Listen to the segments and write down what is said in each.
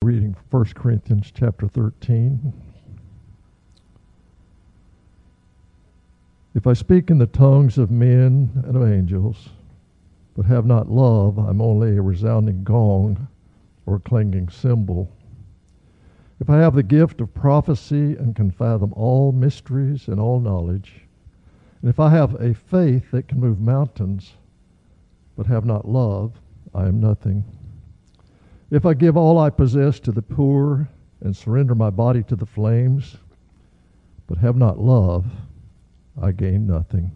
Reading 1 Corinthians chapter 13. If I speak in the tongues of men and of angels, but have not love, I'm only a resounding gong or a clanging cymbal. If I have the gift of prophecy and can fathom all mysteries and all knowledge, and if I have a faith that can move mountains, but have not love, I am nothing. If I give all I possess to the poor and surrender my body to the flames, but have not love, I gain nothing.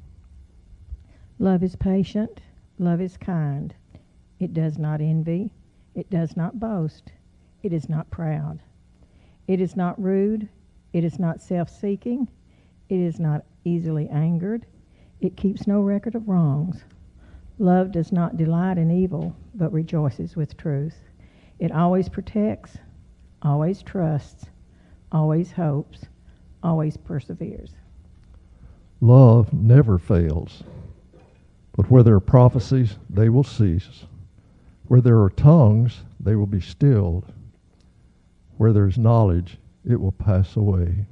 Love is patient. Love is kind. It does not envy. It does not boast. It is not proud. It is not rude. It is not self-seeking. It is not easily angered. It keeps no record of wrongs. Love does not delight in evil, but rejoices with truth. It always protects, always trusts, always hopes, always perseveres. Love never fails, but where there are prophecies, they will cease. Where there are tongues, they will be stilled. Where there is knowledge, it will pass away.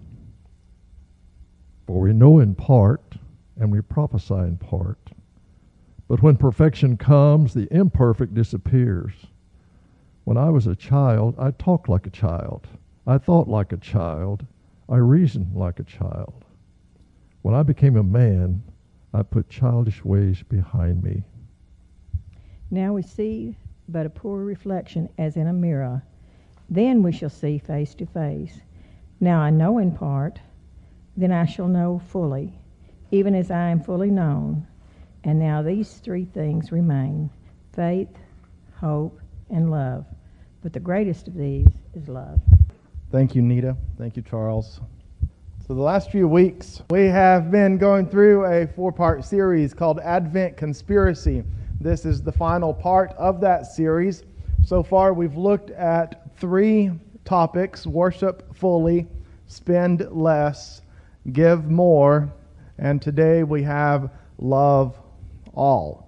For we know in part, and we prophesy in part. But when perfection comes, the imperfect disappears. When I was a child, I talked like a child. I thought like a child. I reasoned like a child. When I became a man, I put childish ways behind me. Now we see but a poor reflection as in a mirror. Then we shall see face to face. Now I know in part, then I shall know fully, even as I am fully known. And now these three things remain: faith, hope, and love. But the greatest of these is love. Thank you, Nita. Thank you, Charles. So the last few weeks, we have been going through a 4-part series called Advent Conspiracy. This is the final part of that series. So far, we've looked at 3 topics: worship fully, spend less, give more, and today we have love all.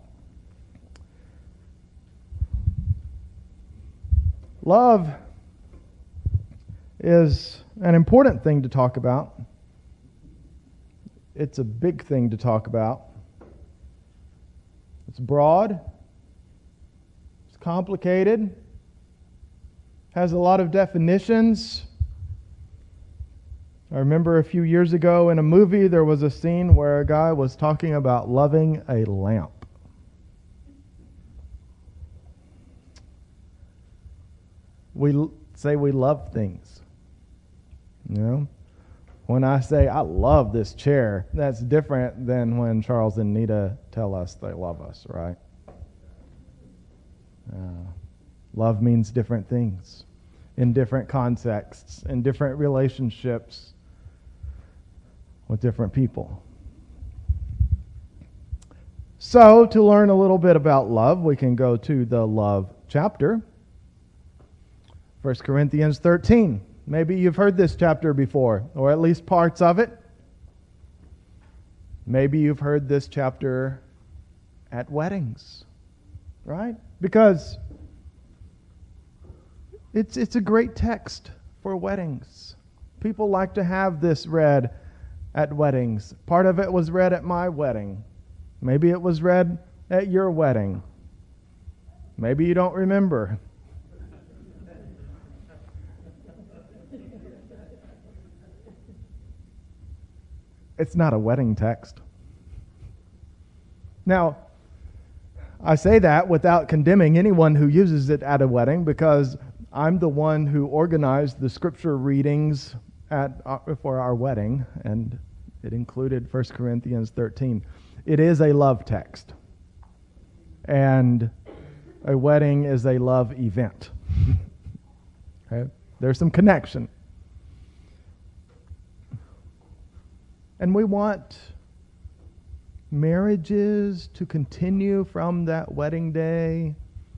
Love is an important thing to talk about. It's a big thing to talk about. It's broad. It's complicated. Has a lot of definitions. I remember a few years ago in a movie there was a scene where a guy was talking about loving a lamp. We say we love things. You know? When I say I love this chair, that's different than when Charles and Nita tell us they love us, right? Love means different things in different contexts, in different relationships with different people. So, to learn a little bit about love, we can go to the love chapter. 1 Corinthians 13. Maybe you've heard this chapter before, or at least parts of it. Maybe you've heard this chapter at weddings, right? Because it's a great text for weddings. People like to have this read at weddings. Part of it was read at my wedding. Maybe it was read at your wedding. Maybe you don't remember. It's not a wedding text. Now, I say that without condemning anyone who uses it at a wedding, because I'm the one who organized the scripture readings for our wedding, and it included 1 Corinthians 13. It is a love text, and a wedding is a love event. Okay? There's some connection. And we want marriages to continue from that wedding day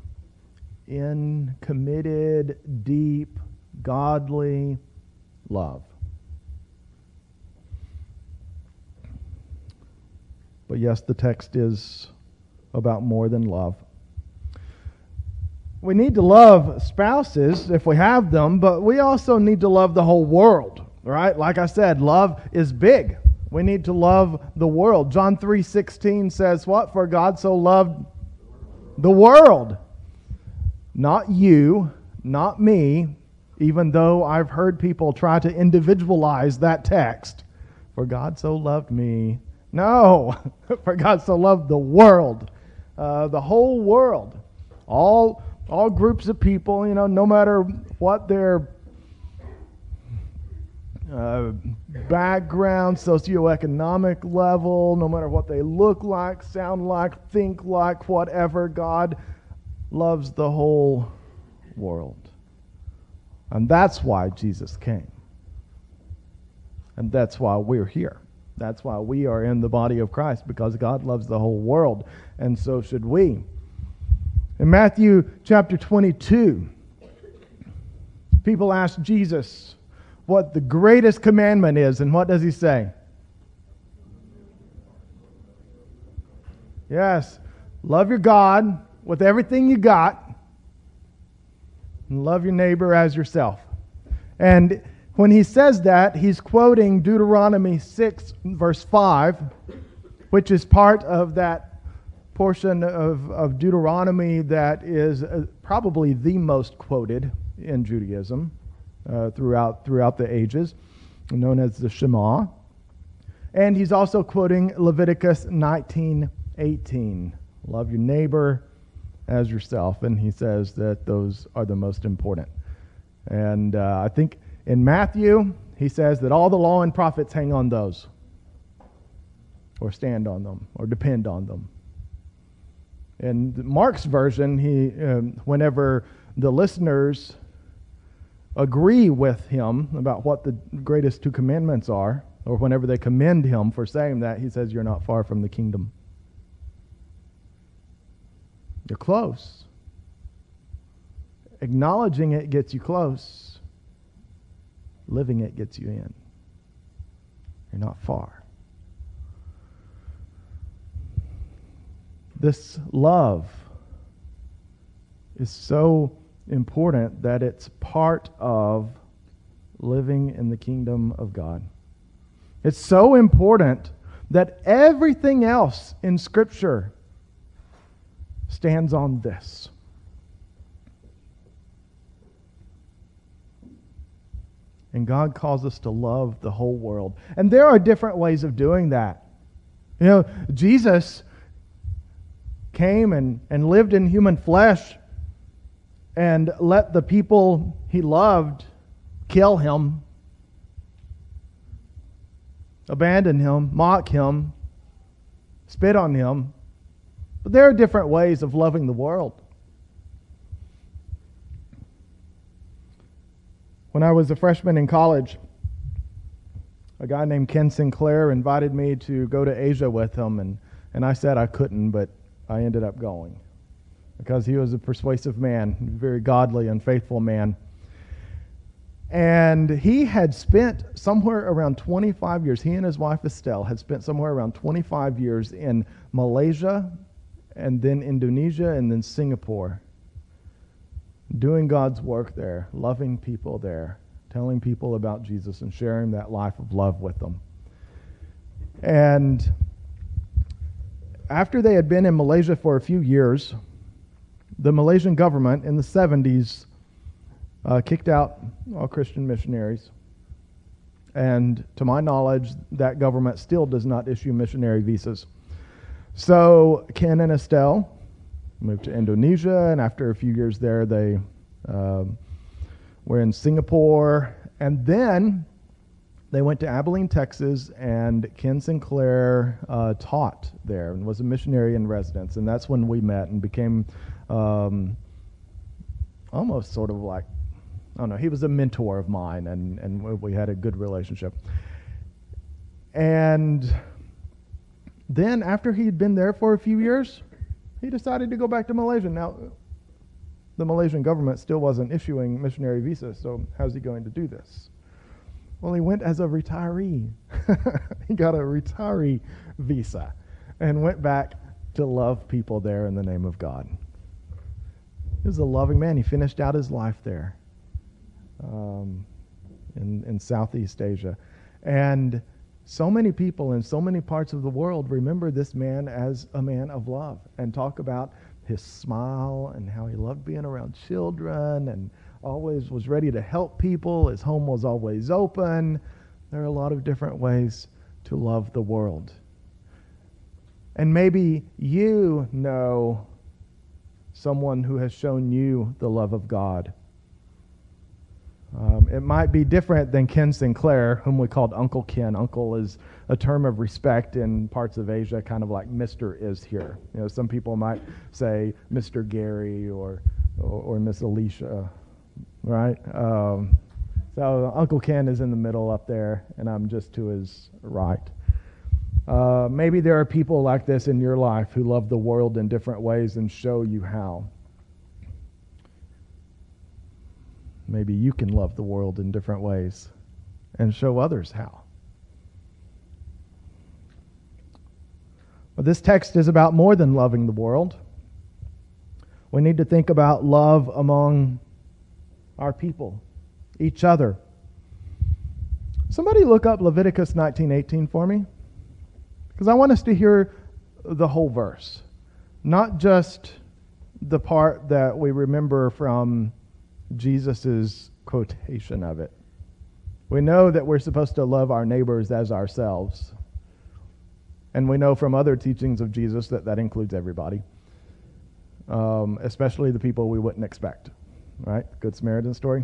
in committed, deep, godly love. But yes, the text is about more than love. We need to love spouses if we have them, but we also need to love the whole world, right? Like I said, love is big. We need to love the world. John 3:16 says what? For God so loved the world. Not you, not me, even though I've heard people try to individualize that text. For God so loved me. No, for God so loved the world, the whole world, all groups of people, no matter what their background, socioeconomic level, no matter what they look like, sound like, think like, whatever, God loves the whole world. And that's why Jesus came. And that's why we're here. That's why we are in the body of Christ, because God loves the whole world, and so should we. In Matthew chapter 22, people ask Jesus what the greatest commandment is, and what does he say? Yes, love your God with everything you got, and love your neighbor as yourself. And when he says that, he's quoting Deuteronomy 6, verse 5, which is part of that portion of Deuteronomy that is probably the most quoted in Judaism throughout the ages, known as the Shema. And he's also quoting Leviticus 19:18, love your neighbor as yourself. And he says that those are the most important. And I think in Matthew, he says that all the law and prophets hang on those, or stand on them, or depend on them. In Mark's version, whenever the listeners agree with him about what the greatest two commandments are, or whenever they commend him for saying that, he says, you're not far from the kingdom. You're close. Acknowledging it gets you close. Living it gets you in. You're not far. This love is so important that it's part of living in the kingdom of God. It's so important that everything else in Scripture stands on this. And God calls us to love the whole world. And there are different ways of doing that. Jesus came and lived in human flesh and let the people he loved kill him, abandon him, mock him, spit on him. But there are different ways of loving the world. When I was a freshman in college, a guy named Ken Sinclair invited me to go to Asia with him, and I said I couldn't, but I ended up going because he was a persuasive man, a very godly and faithful man. And he had spent somewhere around 25 years, he and his wife Estelle had spent somewhere around 25 years in Malaysia, and then Indonesia, and then Singapore, doing God's work there, loving people there, telling people about Jesus and sharing that life of love with them. And after they had been in Malaysia for a few years, the Malaysian government in the 70s kicked out all Christian missionaries. And to my knowledge, that government still does not issue missionary visas. So Ken and Estelle moved to Indonesia, and after a few years there, they were in Singapore. And then they went to Abilene, Texas, and Ken Sinclair taught there and was a missionary in residence. And that's when we met and became almost sort of like, I don't know, he was a mentor of mine, and we had a good relationship. And then after he'd been there for a few years, he decided to go back to Malaysia. Now, the Malaysian government still wasn't issuing missionary visas, so how's he going to do this? Well, he went as a retiree. He got a retiree visa and went back to love people there in the name of God. He was a loving man. He finished out his life there in Southeast Asia. And so many people in so many parts of the world remember this man as a man of love and talk about his smile and how he loved being around children and always was ready to help people. His home was always open. There are a lot of different ways to love the world. And maybe you know someone who has shown you the love of God. It might be different than Ken Sinclair, whom we called Uncle Ken. Uncle is a term of respect in parts of Asia, kind of like Mr. is here. You know, some people might say Mr. Gary or Miss Alicia, right? So Uncle Ken is in the middle up there, and I'm just to his right. Maybe there are people like this in your life who love the world in different ways and show you how. Maybe you can love the world in different ways and show others how. But this text is about more than loving the world. We need to think about love among our people, each other. Somebody look up Leviticus 19:18 for me, because I want us to hear the whole verse, not just the part that we remember from Jesus' quotation of it. We know that we're supposed to love our neighbors as ourselves. And we know from other teachings of Jesus that that includes everybody, especially the people we wouldn't expect. Right? Good Samaritan story.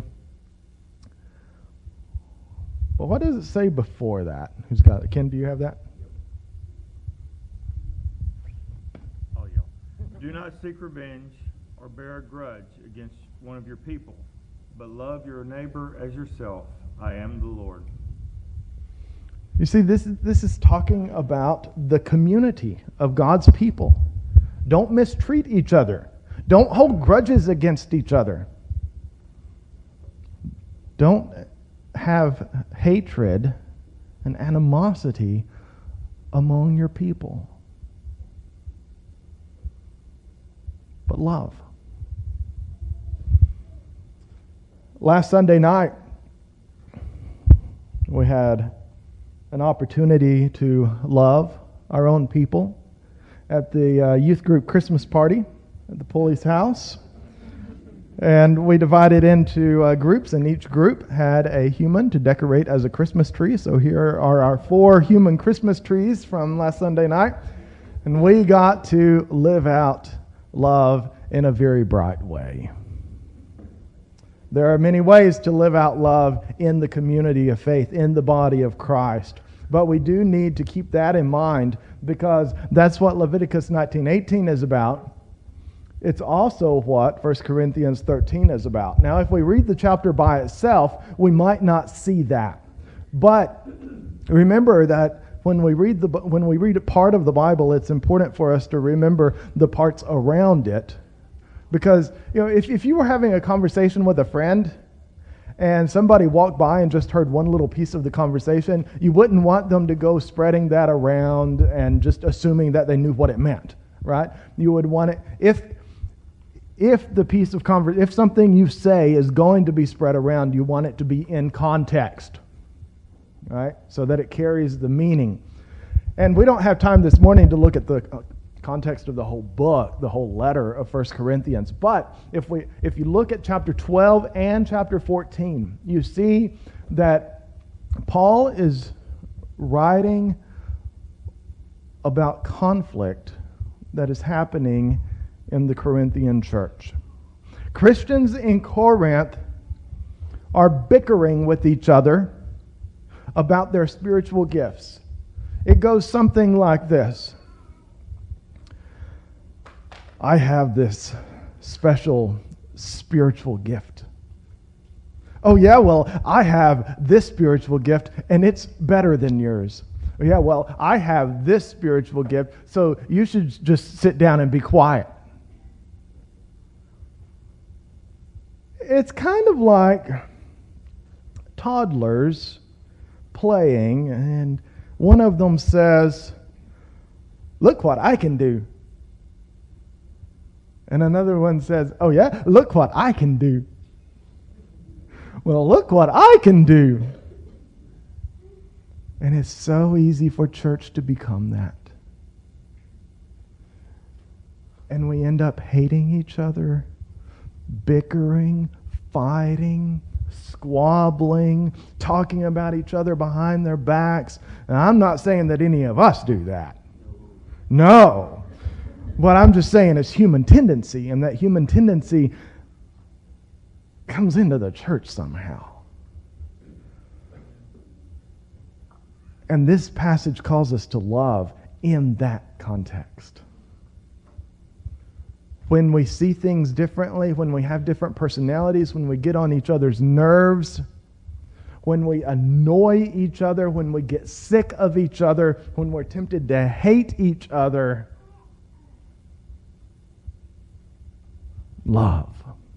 But what does it say before that? Who's got it? Ken, do you have that? I'll yell. Do not seek revenge or bear a grudge against one of your people, but love your neighbor as yourself. I am the Lord. You see, this is talking about the community of God's people. Don't mistreat each other. Don't hold grudges against each other. Don't have hatred and animosity among your people. But love. Last Sunday night, we had an opportunity to love our own people at the youth group Christmas party at the Pulley's house. And we divided into groups, and each group had a human to decorate as a Christmas tree. So here are our 4 human Christmas trees from last Sunday night. And we got to live out love in a very bright way. There are many ways to live out love in the community of faith, in the body of Christ. But we do need to keep that in mind, because that's what Leviticus 19:18 is about. It's also what 1 Corinthians 13 is about. Now, if we read the chapter by itself, we might not see that. But remember that when we read a part of the Bible, it's important for us to remember the parts around it. Because, you know, if you were having a conversation with a friend and somebody walked by and just heard one little piece of the conversation, you wouldn't want them to go spreading that around and just assuming that they knew what it meant, right? You would want it, if the piece of if something you say is going to be spread around, you want it to be in context, right? So that it carries the meaning. And we don't have time this morning to look at the context of the whole book, the whole letter of 1 Corinthians. But if you look at chapter 12 and chapter 14, you see that Paul is writing about conflict that is happening in the Corinthian church. Christians in Corinth are bickering with each other about their spiritual gifts. It goes something like this. I have this special spiritual gift. Oh yeah, well, I have this spiritual gift and it's better than yours. Oh yeah, well, I have this spiritual gift, so you should just sit down and be quiet. It's kind of like toddlers playing, and one of them says, "Look what I can do." And another one says, oh yeah, look what I can do. Well, look what I can do. And it's so easy for church to become that. And we end up hating each other, bickering, fighting, squabbling, talking about each other behind their backs. And I'm not saying that any of us do that. No. What I'm just saying is human tendency, and that human tendency comes into the church somehow. And this passage calls us to love in that context. When we see things differently, when we have different personalities, when we get on each other's nerves, when we annoy each other, when we get sick of each other, when we're tempted to hate each other, love.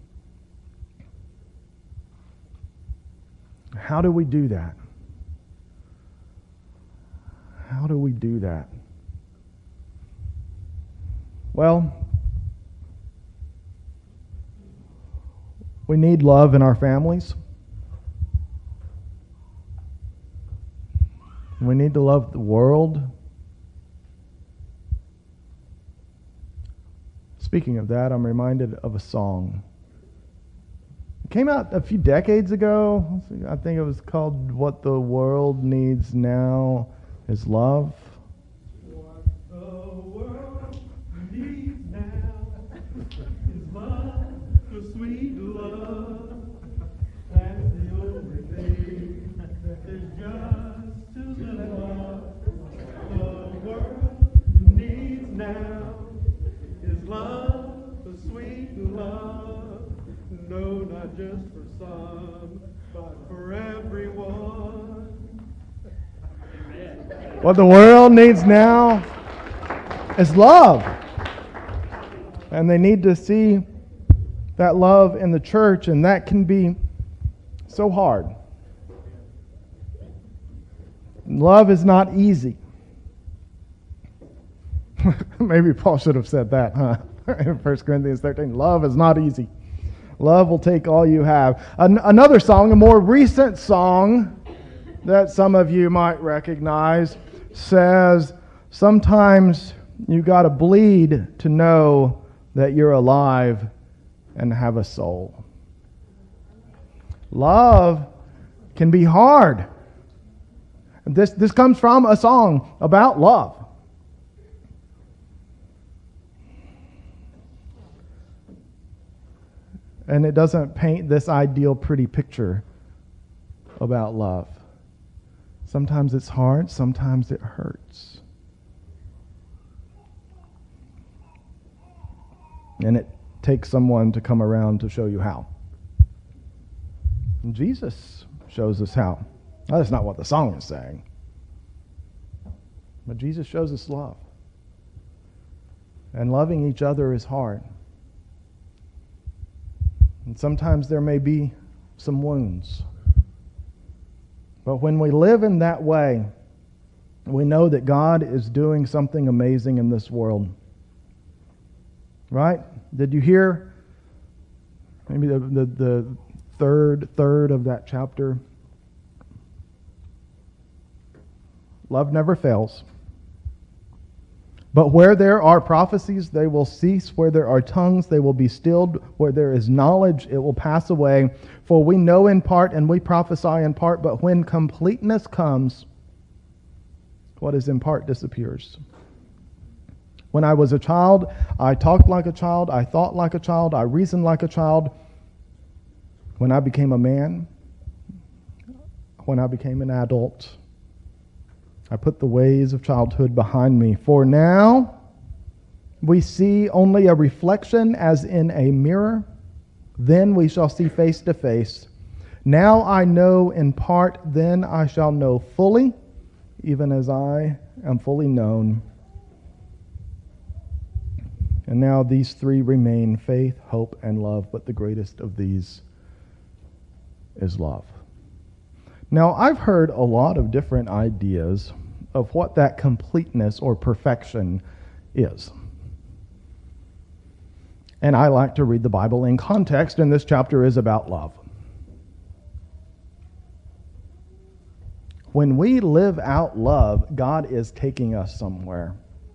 How do we do that? How do we do that? Well, we need love in our families. We need to love the world. Speaking of that, I'm reminded of a song. It came out a few decades ago. I think it was called What the World Needs Now is Love. What the world needs now is love, the sweet love. That's the only thing there's just to love. The world needs now is love, the sweet love. No, not just for some, but for everyone. What the world needs now is love. And they need to see that love in the church, and that can be so hard. Love is not easy. Maybe Paul should have said that, huh? In 1 Corinthians 13. Love is not easy. Love will take all you have. Another song, a more recent song that some of you might recognize, says, sometimes you got to bleed to know that you're alive and have a soul. Love can be hard. This comes from a song about love. And it doesn't paint this ideal pretty picture about love. Sometimes it's hard, sometimes it hurts. And it takes someone to come around to show you how. And Jesus shows us how. Now, that's not what the song is saying. But Jesus shows us love. And loving each other is hard. And sometimes there may be some wounds. But when we live in that way, we know that God is doing something amazing in this world. Right? Did you hear maybe the third of that chapter? Love never fails. But where there are prophecies, they will cease. Where there are tongues, they will be stilled. Where there is knowledge, it will pass away. For we know in part and we prophesy in part, but when completeness comes, what is in part disappears. When I was a child, I talked like a child, I thought like a child, I reasoned like a child. When I became a man, when I became an adult, I put the ways of childhood behind me. For now, we see only a reflection as in a mirror. Then we shall see face to face. Now I know in part, then I shall know fully, even as I am fully known. And now these three remain, faith, hope, and love, but the greatest of these is love. Now, I've heard a lot of different ideas of what that completeness or perfection is. And I like to read the Bible in context, and this chapter is about love. When we live out love, God is taking us somewhere.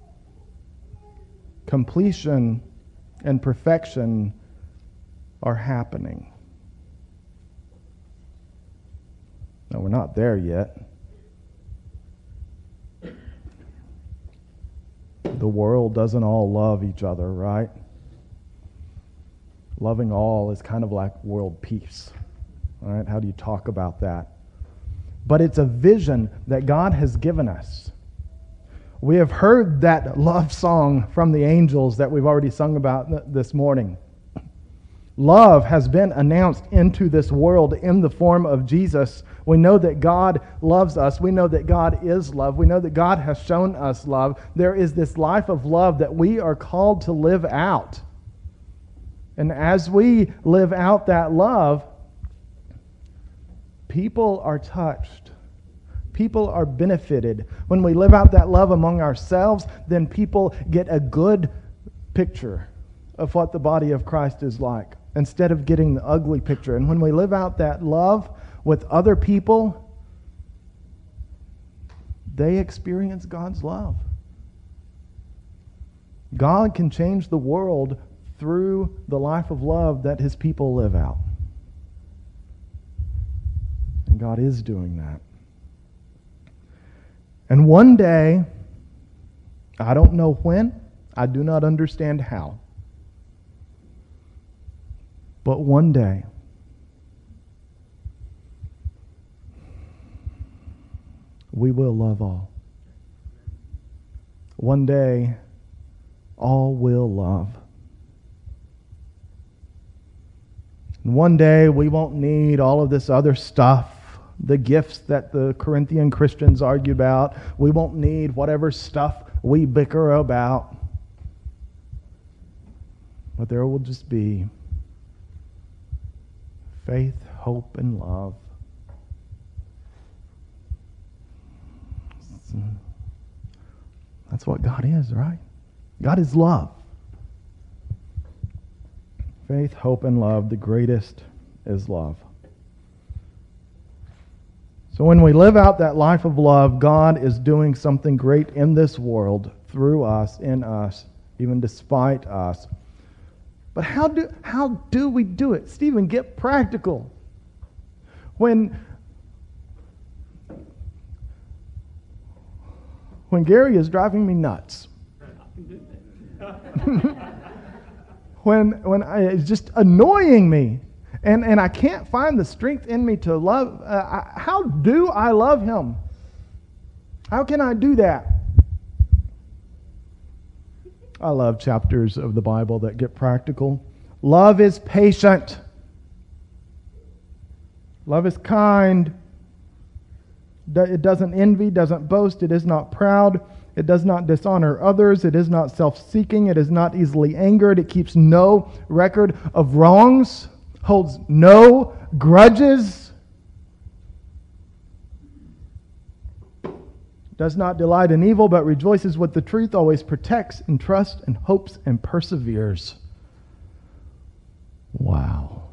Completion and perfection are happening. No, we're not there yet. The world doesn't all love each other, right? Loving all is kind of like world peace. All right, how do you talk about that? But it's a vision that God has given us. We have heard that love song from the angels that we've already sung about this morning. Love has been announced into this world in the form of Jesus. We know that God loves us. We know that God is love. We know that God has shown us love. There is this life of love that we are called to live out. And as we live out that love, people are touched. People are benefited. When we live out that love among ourselves, then people get a good picture of what the body of Christ is like, instead of getting the ugly picture. And when we live out that love with other people, they experience God's love. God can change the world through the life of love that His people live out. And God is doing that. And one day, I don't know when, I do not understand how, but one day, we will love all. One day, all will love. And one day, we won't need all of this other stuff, the gifts that the Corinthian Christians argue about. We won't need whatever stuff we bicker about. But there will just be faith, hope, and love. That's what God is, right? God is love. Faith, hope, and love. The greatest is love. So when we live out that life of love, God is doing something great in this world, through us, in us, even despite us. But how do we do it? Stephen, get practical. When driving me nuts, when it's just annoying me, and I can't find the strength in me to love, how do I love him? How can I do that? I love chapters of the Bible that get practical. Love is patient. Love is kind. It doesn't envy, doesn't boast, it is not proud, it does not dishonor others, it is not self-seeking, it is not easily angered, it keeps no record of wrongs, holds no grudges, does not delight in evil, but rejoices with the truth, always protects and trusts and hopes and perseveres. Wow.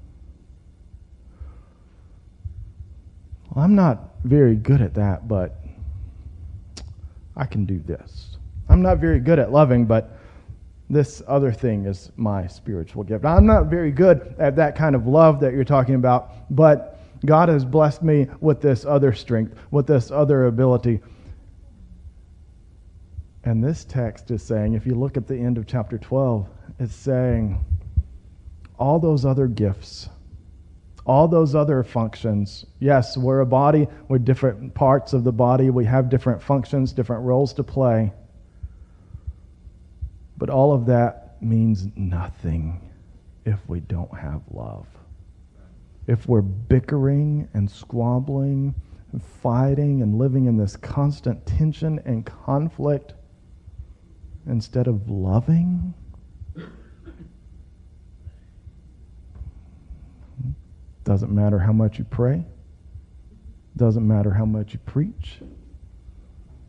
Well, I'm not very good at that, but I can do this. I'm not very good at loving, but this other thing is my spiritual gift. I'm not very good at that kind of love that you're talking about, but God has blessed me with this other strength, with this other ability. And this text is saying, if you look at the end of chapter 12, it's saying all those other gifts, all those other functions. Yes, we're a body, we're different parts of the body, we have different functions, different roles to play. But all of that means nothing if we don't have love. If we're bickering and squabbling and fighting and living in this constant tension and conflict instead of loving, doesn't matter how much you pray. Doesn't matter how much you preach.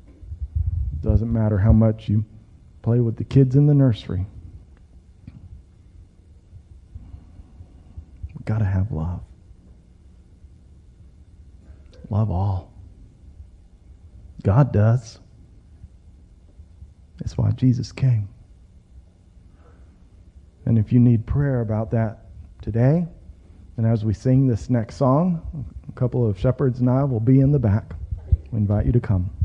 Doesn't matter how much you play with the kids in the nursery. got to have love. Love all. God does. That's why Jesus came. And if you need prayer about that today, and as we sing this next song, a couple of shepherds and I will be in the back. We invite you to come.